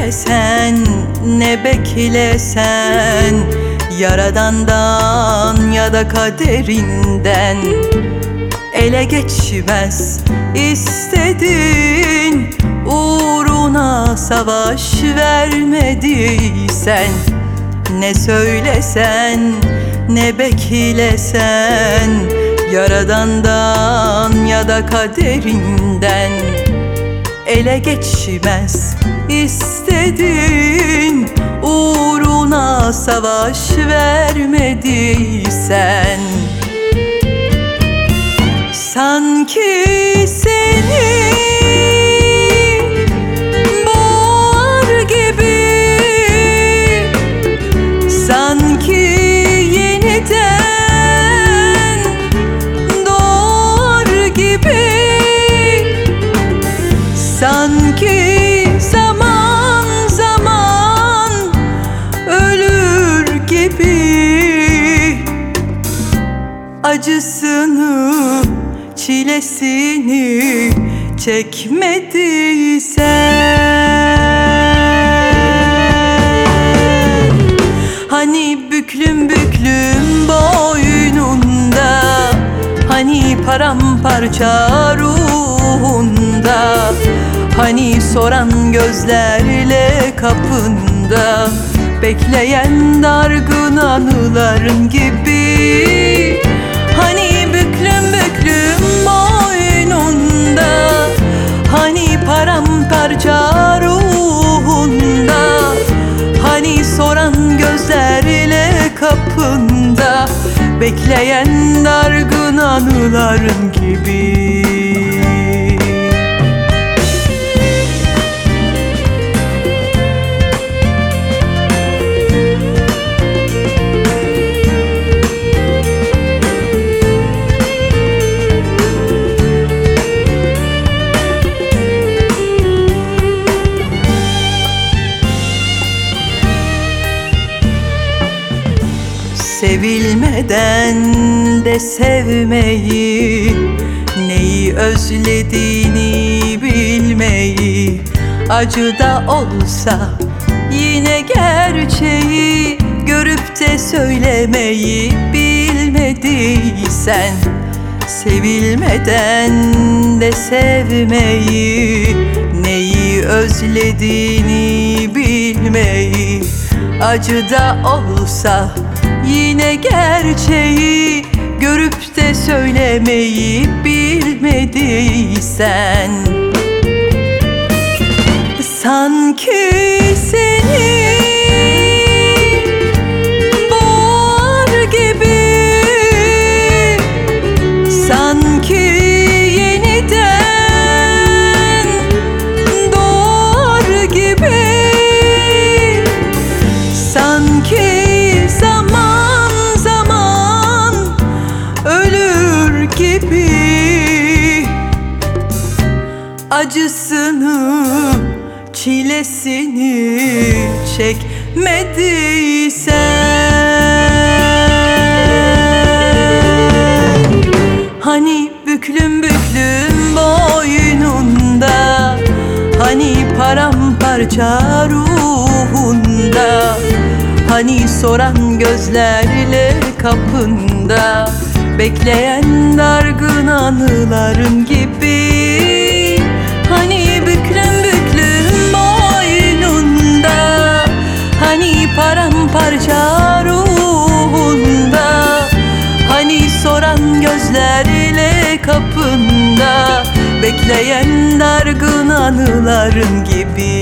söylesen, ne beklesen, Yaradan'dan ya da kaderinden. Ele geçmez istedin, uğruna savaş vermediysen. Ne söylesen, ne beklesen, Yaradan'dan ya da kaderinden. Ele geçmez istedin, uğruna savaş vermediysen. Sanki seni boğar gibi, sanki yeniden doğar gibi, sanki zaman zaman ölür gibi. Acısını, çilesini çekmediysen. Hani büklüm büklüm boynunda, hani paramparça ruhunda, hani soran gözlerle kapında, bekleyen dargın anıların gibi. Hani büklüm büklüm boynunda, hani paramparça ruhunda, hani soran gözlerle kapında, bekleyen dargın anıların gibi. Sevilmeden de sevmeyi, neyi özlediğini bilmeyi, acı da olsa yine gerçeği görüp de söylemeyi bilmediysen. Sevilmeden de sevmeyi, neyi özlediğini bilmeyi, acı da olsa yine gerçeği görüp de söylemeyi bilmediysen. Sanki seni boğar gibi, sanki yeniden doğar gibi, sanki gibi. Acısını, çilesini çekmediysen. Hani büklüm büklüm boynunda, hani paramparça ruhunda, hani soran gözlerle kapında, bekleyen dargın anıların gibi. Hani büklüm büklüm boynunda, hani paramparça ruhunda, hani soran gözlerle kapında, bekleyen dargın anıların gibi.